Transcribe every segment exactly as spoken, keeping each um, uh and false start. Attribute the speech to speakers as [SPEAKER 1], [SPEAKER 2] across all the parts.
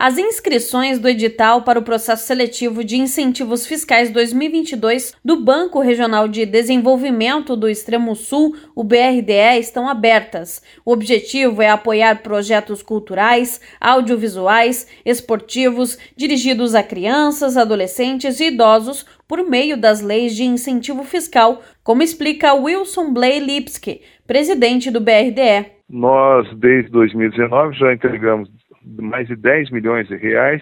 [SPEAKER 1] As inscrições do edital para o processo seletivo de incentivos fiscais dois mil e vinte e dois do Banco Regional de Desenvolvimento do Extremo Sul, o B R D E, estão abertas. O objetivo é apoiar projetos culturais, audiovisuais, esportivos, dirigidos a crianças, adolescentes e idosos por meio das leis de incentivo fiscal, como explica Wilson Blay Lipski, presidente do B R D E.
[SPEAKER 2] Nós, desde dois mil e dezenove, já entregamos mais de dez milhões de reais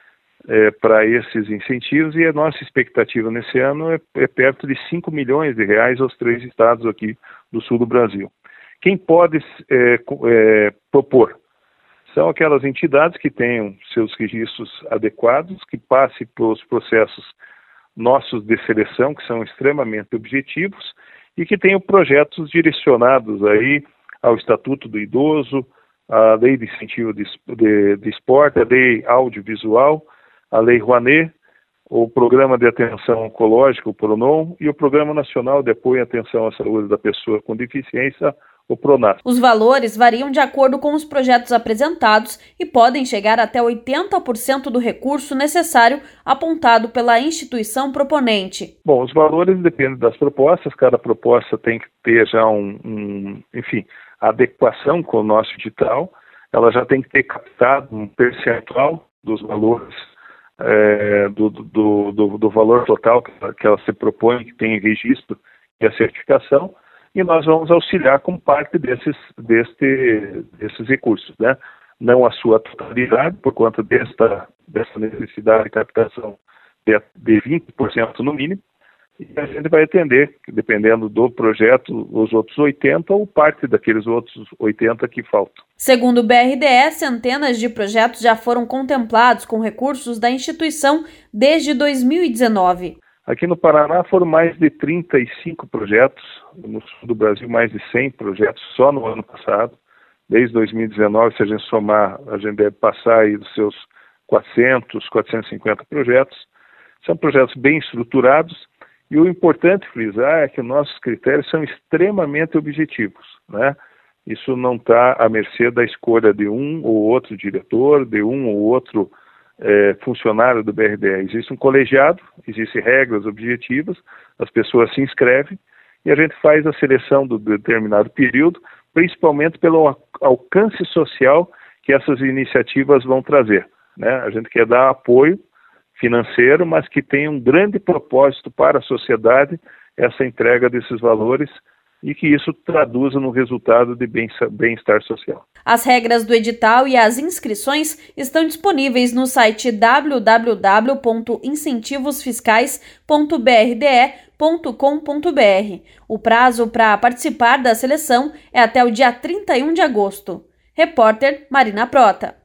[SPEAKER 2] é, para esses incentivos e a nossa expectativa nesse ano é, é perto de cinco milhões de reais aos três estados aqui do sul do Brasil. Quem pode é, é, propor? São aquelas entidades que tenham seus registros adequados, que passem pelos processos nossos de seleção, que são extremamente objetivos, e que tenham projetos direcionados aí ao Estatuto do Idoso, a Lei de Incentivo de, de, de Esporte, a Lei Audiovisual, a Lei Rouanet, o Programa de Atenção Oncológica, o PRONON, e o Programa Nacional de Apoio e Atenção à Saúde da Pessoa com Deficiência, o PRONAF.
[SPEAKER 1] Os valores variam de acordo com os projetos apresentados e podem chegar até oitenta por cento do recurso necessário apontado pela instituição proponente.
[SPEAKER 2] Bom, os valores dependem das propostas, cada proposta tem que ter já um, um enfim, adequação com o nosso edital, ela já tem que ter captado um percentual dos valores, é, do, do, do, do valor total que ela, que ela se propõe, que tem registro e a certificação, e nós vamos auxiliar com parte desses, deste, desses recursos, né? Não a sua totalidade, por conta desta, dessa necessidade de captação de, de vinte por cento no mínimo, e a gente vai atender, dependendo do projeto, os outros oitenta ou parte daqueles outros oitenta que faltam.
[SPEAKER 1] Segundo o B R D E, centenas de projetos já foram contemplados com recursos da instituição desde dois mil e dezenove.
[SPEAKER 2] Aqui no Paraná foram mais de trinta e cinco projetos, no sul do Brasil mais de cem projetos só no ano passado. Desde dois mil e dezenove, se a gente somar, a gente deve passar aí dos seus quatrocentos, quatrocentos e cinquenta projetos. São projetos bem estruturados e o importante frisar é que nossos critérios são extremamente objetivos, né? Isso não está à mercê da escolha de um ou outro diretor, de um ou outro É, funcionário do B R D E. Existe um colegiado, existem regras objetivas, as pessoas se inscrevem e a gente faz a seleção do determinado período, principalmente pelo alcance social que essas iniciativas vão trazer, né? A gente quer dar apoio financeiro, mas que tenha um grande propósito para a sociedade essa entrega desses valores e que isso traduza no resultado de bem-estar social.
[SPEAKER 1] As regras do edital e as inscrições estão disponíveis no site w w w ponto incentivos fiscais ponto b r d e ponto com ponto b r. O prazo para participar da seleção é até o dia trinta e um de agosto. Repórter Marina Prota.